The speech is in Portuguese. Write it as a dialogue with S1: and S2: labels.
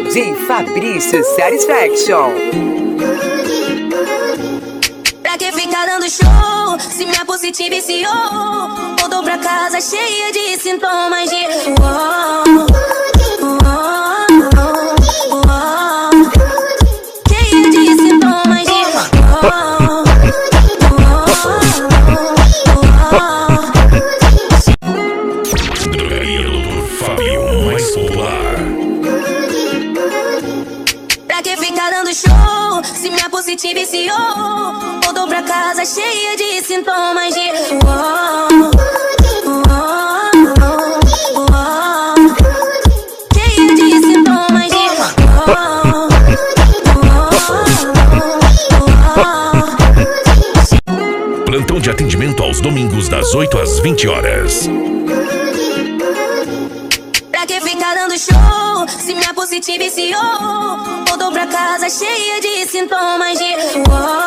S1: DJ Fabrício Satisfaction.
S2: Pra que ficar dando show, se minha positiva viciou? Voltou pra casa cheia de sintomas de cheia de sintomas de
S3: Drogaria Dr. Fábio, mais popular.
S2: Pra que ficar dando show, se minha positiva viciou? Voltou pra casa cheia de sintomas de cheia de sintomas de
S3: Plantão de atendimento aos domingos das 8 às 20 horas.
S2: Pra que ficar dando show, se minha positiva viciou? Voltou pra casa cheia de sintomas de